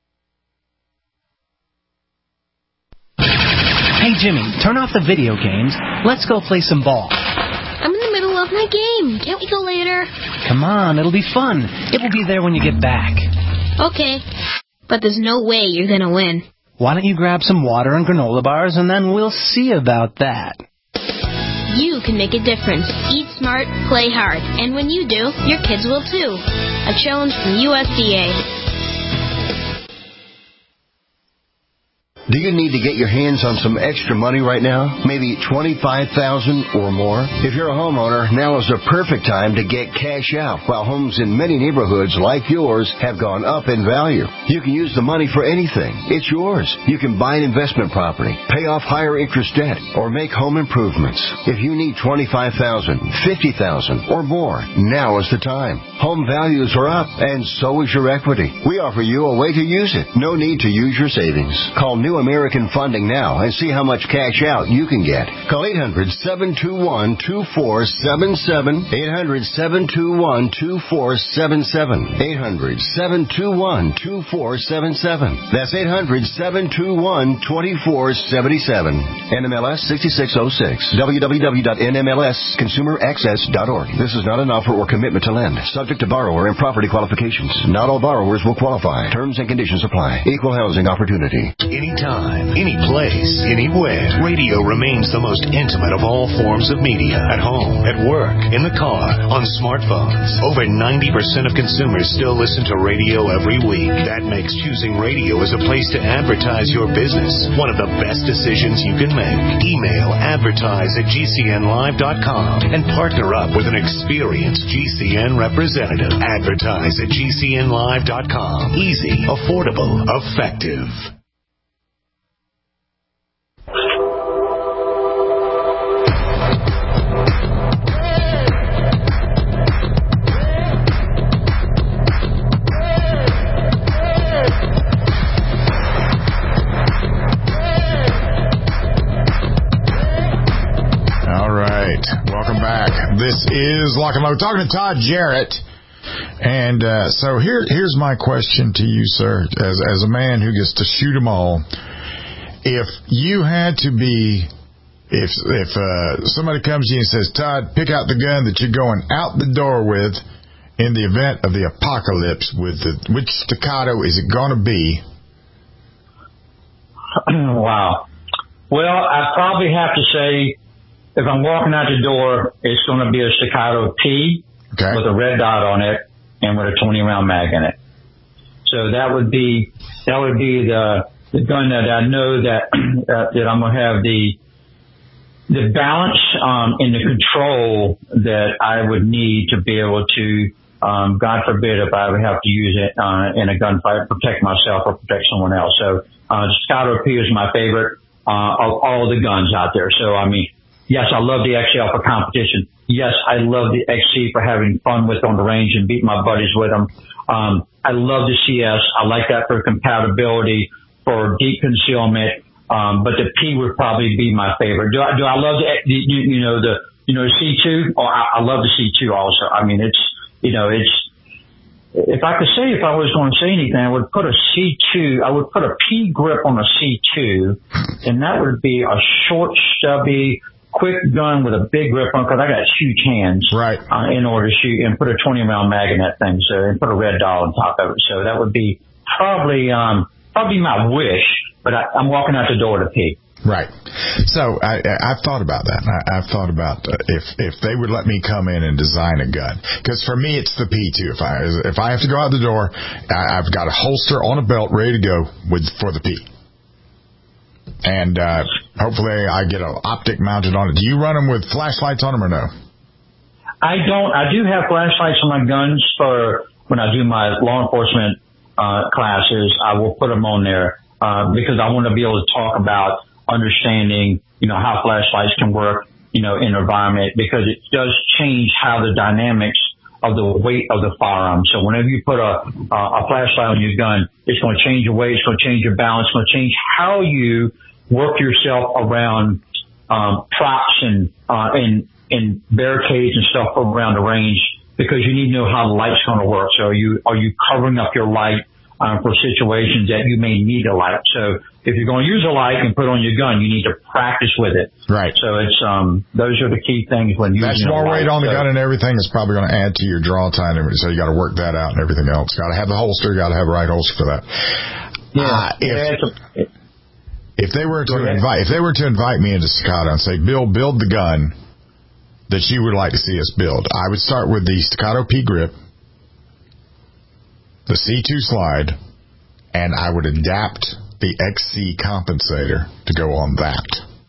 Hey, Jimmy, turn off the video games. Let's go play some ball. I'm in the middle of my game. Can't we go later? Come on, it'll be fun. It will be there when you get back. Okay, but there's no way you're going to win. Why don't you grab some water and granola bars, and then we'll see about that. You can make a difference. Eat smart, play hard. And when you do, your kids will too. A challenge from U S D A. Do you need to get your hands on some extra money right now? Maybe twenty-five thousand dollars or more? If you're a homeowner, now is the perfect time to get cash out while homes in many neighborhoods like yours have gone up in value. You can use the money for anything. It's yours. You can buy an investment property, pay off higher interest debt, or make home improvements. If you need twenty-five thousand dollars, fifty thousand dollars or more, now is the time. Home values are up, and so is your equity. We offer you a way to use it. No need to use your savings. Call New American Funding now and see how much cash out you can get. Call eight hundred, seven two one, two four seven seven, eight hundred, seven two one, two four seven seven, eight hundred, seven two one, two four seven seven. That's eight hundred, seven two one, two four seven seven. N M L S sixty-six oh six. w w w dot n m l s consumer access dot org. This is not an offer or commitment to lend. Subject to borrower and property qualifications. Not all borrowers will qualify. Terms and conditions apply. Equal housing opportunity. Anytime, any place, anywhere, radio remains the most intimate of all forms of media. At home, at work, in the car, on smartphones. Over ninety percent of consumers still listen to radio every week. That makes choosing radio as a place to advertise your business one of the best decisions you can make. Email advertise at g c n live dot com and partner up with an experienced G C N representative. Advertise at g c n live dot com. Easy, affordable, effective. Welcome back. This is Lock and Load. Talking to Todd Jarrett. And uh, so here, here's my question to you, sir, as as a man who gets to shoot them all. If you had to be, if if uh, somebody comes to you and says, Todd, pick out the gun that you're going out the door with in the event of the apocalypse, with the, which staccato is it going to be? Wow. Well, I'd probably have to say, if I'm walking out the door, it's going to be a staccato P okay. with a red dot on it and with a twenty round mag in it. So that would be that would be the the gun that I know that uh, that I'm going to have the the balance um, and the control that I would need to be able to, um, God forbid, if I would have to use it uh, in a gunfight, protect myself or protect someone else. So uh, staccato P is my favorite uh, of all the guns out there. So I mean. Yes, I love the X L for competition. Yes, I love the X C for having fun with on the range and beat my buddies with them. Um, I love the C S. I like that for compatibility, for deep concealment. Um, but the P would probably be my favorite. Do I, do I love the, you, you know, the, you know, the C two? Oh, I, I love the C two also. I mean, it's, you know, it's, if I could say, if I was going to say anything, I would put a C two, I would put a P grip on a C two, and that would be a short, stubby, quick gun with a big grip on, because I got huge hands, right? Uh, in order to shoot, and put a twenty round mag in that thing, so and put a red dot on top of it. So that would be probably um probably my wish, but I, I'm walking out the door to P. Right. So I, I've thought about that. I, I've thought about uh, if if they would let me come in and design a gun, because for me it's the P two. If I if I have to go out the door, I, I've got a holster on a belt ready to go with for the P. And uh, hopefully I get an optic mounted on it. Do you run them with flashlights on them or no? I don't. I do have flashlights on my guns for when I do my law enforcement uh, classes. I will put them on there uh, because I want to be able to talk about understanding, you know, how flashlights can work, you know, in an environment, because it does change how the dynamics of the weight of the firearm. So whenever you put a, a, a flashlight on your gun, it's going to change your weight, it's going to change your balance, it's going to change how you work yourself around um, props and uh, and and barricades and stuff around the range, because you need to know how the light's going to work. So are you are you covering up your light uh, for situations that you may need a light? So if you're going to use a light and put on your gun, you need to practice with it. Right. So it's um those are the key things when using That's more a light. weight on the so, gun and everything is probably going to add to your draw time. So you got to work that out and everything else. Got to have the holster. Got to have the right holster for that. Yeah. Uh, if, yeah it's a, it, If they were to invite, if they were to invite me into Staccato and say, Bill, build the gun that you would like to see us build, I would start with the Staccato P grip, the C two slide, and I would adapt the X C compensator to go on that?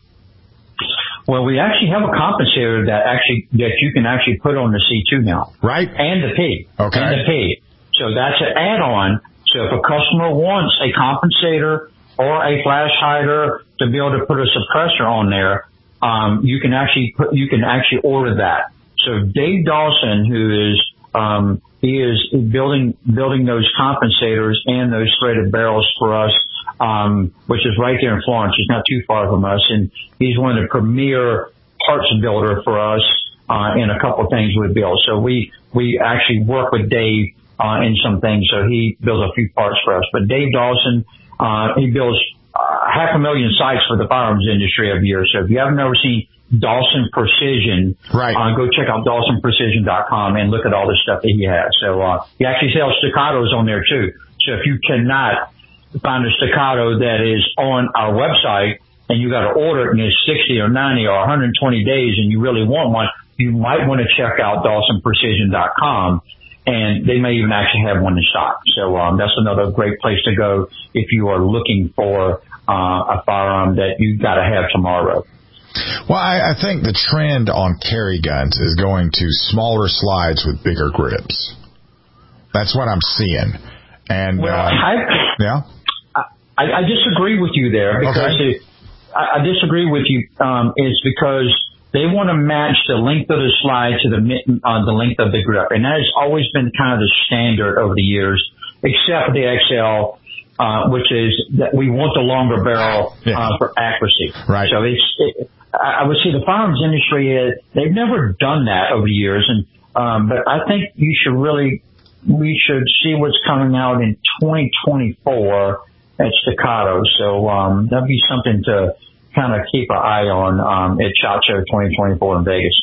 Well, we actually have a compensator that actually that you can actually put on the C two now, right? And the P, okay, and the P. So that's an add-on. So if a customer wants a compensator or a flash hider to be able to put a suppressor on there, um, you can actually put, you can actually order that. So Dave Dawson, who is um, he is building building those compensators and those threaded barrels for us, um, which is right there in Florence. He's not too far from us, and he's one of the premier parts builder for us uh, in a couple of things we build. So we we actually work with Dave uh, in some things. So he builds a few parts for us. But Dave Dawson, uh, he builds uh, half a million sights for the firearms industry every year. So if you haven't ever seen Dawson Precision, right. uh, go check out Dawson Precision dot com and look at all the stuff that he has. So uh, he actually sells staccatos on there too. So if you cannot find a staccato that is on our website and you got to order it and it's sixty or ninety or one hundred twenty days and you really want one, you might want to check out Dawson Precision dot com, and they may even actually have one in stock. So um, that's another great place to go if you are looking for uh, a firearm that you got to have tomorrow. Well, I, I think the trend on carry guns is going to smaller slides with bigger grips. That's what I'm seeing. And well, uh, I, yeah, I, I disagree with you there because okay. it, I, I disagree with you. Um, it's because they want to match the length of the slide to the uh, the length of the grip, and that has always been kind of the standard over the years, except for the X L. Uh, which is that we want the longer barrel yeah. uh, for accuracy. Right. So it's, it, I would say the firearms industry, is, they've never done that over the years. And, um, but I think you should really, we should see what's coming out in twenty twenty-four at Staccato. So, um, that'd be something to kind of keep an eye on, um, at SHOT Show twenty twenty-four in Vegas.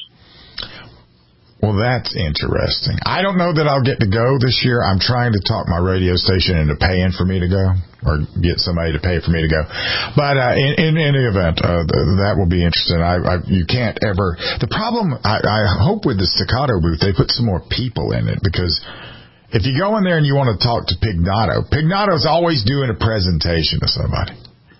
Well, that's interesting. I don't know that I'll get to go this year. I'm trying to talk my radio station into paying for me to go, or get somebody to pay for me to go. But uh, in, in any event, uh, that will be interesting. I, I, you can't ever. The problem, I, I hope with the Staccato booth, they put some more people in it, because if you go in there and you want to talk to Pignato, Pignato's always doing a presentation to somebody.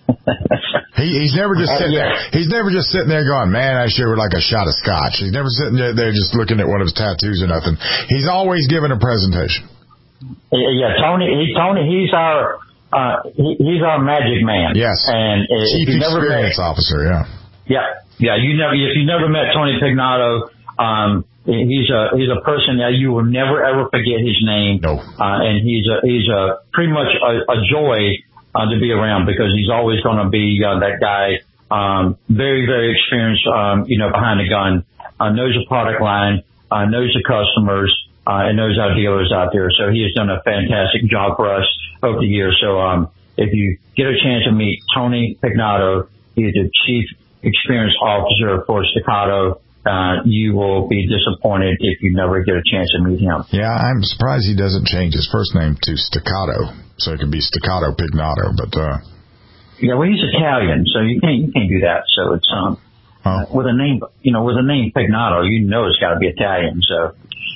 He, he's never just sitting there. He's never just sitting there going, "Man, I sure would like a shot of scotch." He's never sitting there just looking at one of his tattoos or nothing. He's always giving a presentation. Yeah, Tony. He, Tony. He's our uh, he, he's our magic man. Yes, and uh, chief experience met, officer. Yeah. Yeah, yeah. You never if you never met Tony Pignato, um, he's a he's a person that you will never ever forget his name. No. Uh, and he's a he's a pretty much a, a joy. Uh, to be around, because he's always going to be uh, that guy, um, very, very experienced, um, you know, behind the gun, uh, knows the product line, uh, knows the customers, uh, and knows our dealers out there. So he has done a fantastic job for us over the years. So um, if you get a chance to meet Tony Pignato, he's the Chief Experience Officer for Staccato. Uh, you will be disappointed if you never get a chance to meet him. Yeah, I'm surprised he doesn't change his first name to Staccato, so it could be Staccato Pignato. But uh, yeah, well, he's Italian, so you can't you can't do that. So it's um oh. with a name, you know, with a name Pignato, you know it's got to be Italian. So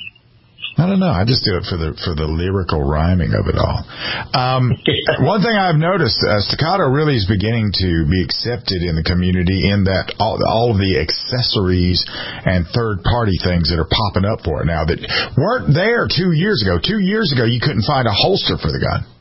I don't know. I just do it for the for the lyrical rhyming of it all. Um, one thing I've noticed, uh, Staccato really is beginning to be accepted in the community, in that all, all of the accessories and third-party things that are popping up for it now that weren't there two years ago. Two years ago, you couldn't find a holster for the gun.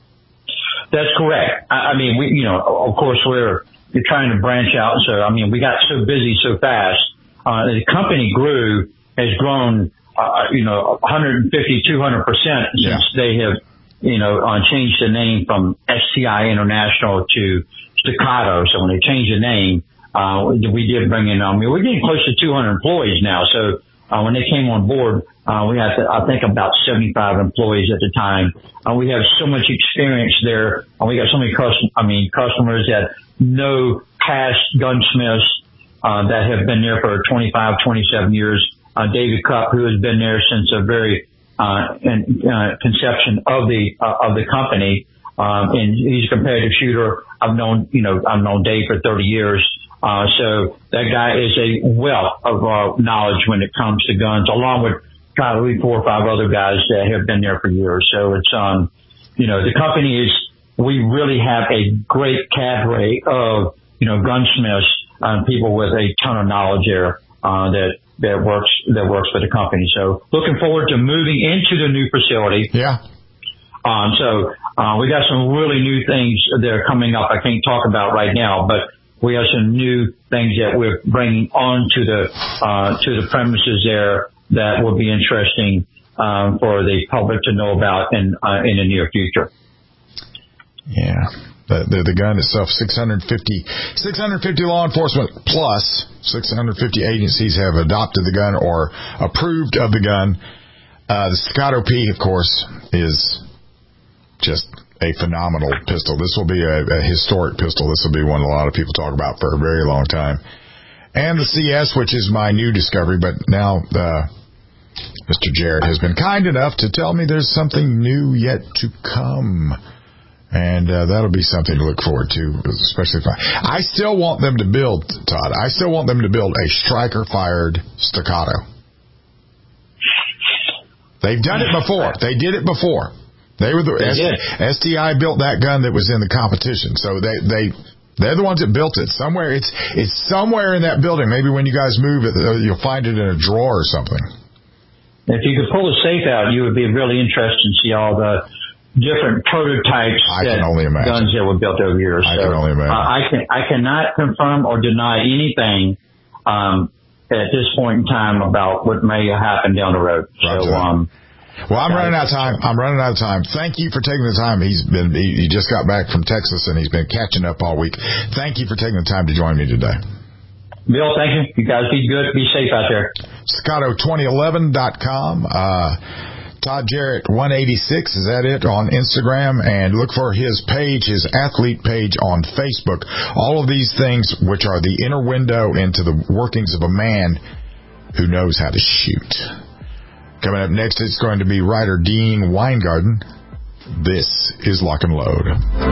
That's correct. I, I mean, we, you know, of course, we're you're trying to branch out. So, I mean, we got so busy so fast. Uh, the company grew, has grown. Uh, you know, one hundred fifty, two hundred percent since yeah. they have, you know, uh, changed the name from S T I International to Staccato. So when they changed the name, uh, we did bring in, I mean, we're getting close to two hundred employees now. So, uh, when they came on board, uh, we had, to, I think, about seventy-five employees at the time. Uh, we have so much experience there. Uh, we got so many custom, I mean, customers that know past gunsmiths, uh, that have been there for twenty-five, twenty-seven years. Uh, David Cupp, who has been there since a very uh, in, uh, conception of the uh, of the company, um, and he's a competitive shooter. I've known, you know, I've known Dave for thirty years, uh, so that guy is a wealth of uh, knowledge when it comes to guns, along with probably four or five other guys that have been there for years. So it's, um, you know, the company is we really have a great cadre of, you know, gunsmiths, um, people with a ton of knowledge there, uh, that, that works, that works for the company. So looking forward to moving into the new facility. Yeah. Um, so, uh, we got some really new things that are coming up I can't talk about right now, but we have some new things that we're bringing onto the, uh, to the premises there that will be interesting, um, for the public to know about in, uh, in the near future. Yeah. The, the, the gun itself, six hundred fifty, six hundred fifty law enforcement plus six hundred fifty agencies have adopted the gun or approved of the gun. Uh, the Staccato P, of course, is just a phenomenal pistol. This will be a, a historic pistol. This will be one a lot of people talk about for a very long time. And the C S, which is my new discovery, but now uh, Mister Jarrett has been kind enough to tell me there's something new yet to come. And uh, that'll be something to look forward to, especially if I... I still want them to build, Todd, I still want them to build a striker-fired Staccato. They've done it before. They did it before. They were the... They S- STI built that gun that was in the competition. So they... they They're the ones that built it. Somewhere, it's it's somewhere in that building. Maybe when you guys move it, you'll find it in a drawer or something. If you could pull the safe out, you would be really interested to see all the different prototypes I that can only imagine. guns that were built over years. I so, can only imagine. Uh, I can I cannot confirm or deny anything um, at this point in time about what may happen down the road. Roger so, that. um, Well, I'm running out of time. I'm running out of time. Thank you for taking the time. He's been he, he just got back from Texas and he's been catching up all week. Thank you for taking the time to join me today. Bill, thank you. You guys be good. Be safe out there. Staccato twenty eleven dot com. Uh, Todd Jarrett one eighty-six, is that it, on Instagram, and look for his page, his athlete page on Facebook. All of these things, which are the inner window into the workings of a man who knows how to shoot. Coming up next, it's going to be writer Dean Weingarten. This is Lock and Load.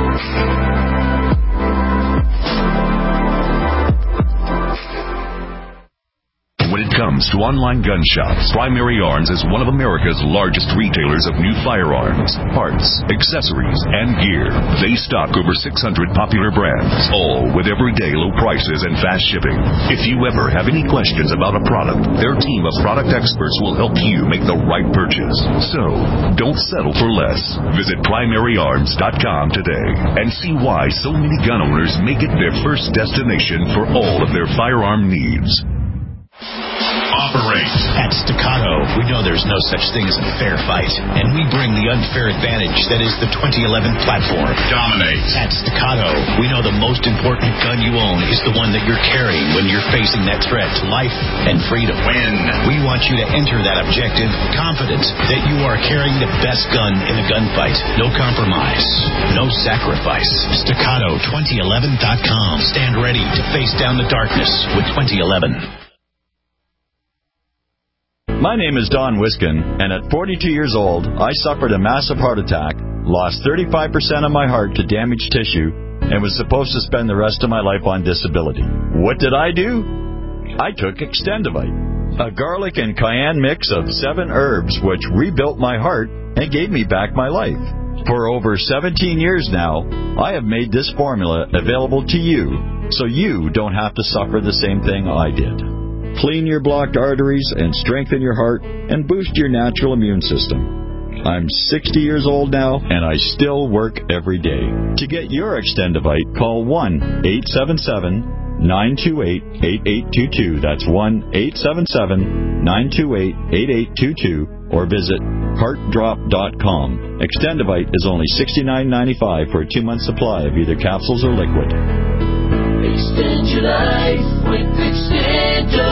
When it comes to online gun shops, Primary Arms is one of America's largest retailers of new firearms, parts, accessories, and gear. They stock over six hundred popular brands, all with everyday low prices and fast shipping. If you ever have any questions about a product, their team of product experts will help you make the right purchase. So, don't settle for less. Visit primary arms dot com today and see why so many gun owners make it their first destination for all of their firearm needs. Operate. At Staccato, we know there's no such thing as a fair fight, and we bring the unfair advantage that is the twenty eleven platform. Dominate. At Staccato, we know the most important gun you own is the one that you're carrying when you're facing that threat to life and freedom. Win. We want you to enter that objective confident that you are carrying the best gun in the gunfight. No compromise. No sacrifice. Staccato twenty eleven dot com. Stand ready to face down the darkness with twenty eleven. My name is Don Wiskin, and at forty-two years old, I suffered a massive heart attack, lost thirty-five percent of my heart to damaged tissue, and was supposed to spend the rest of my life on disability. What did I do? I took Extendivite, a garlic and cayenne mix of seven herbs which rebuilt my heart and gave me back my life. For over seventeen years now, I have made this formula available to you, so you don't have to suffer the same thing I did. Clean your blocked arteries and strengthen your heart and boost your natural immune system. I'm sixty years old now, and I still work every day. To get your Extendivite, call one eight seven seven, nine two eight, eight eight two two. That's one eight seven seven, nine two eight, eight eight two two, or visit heart drop dot com. Extendivite is only sixty-nine ninety-five for a two-month supply of either capsules or liquid. Extend your life with Extendivite.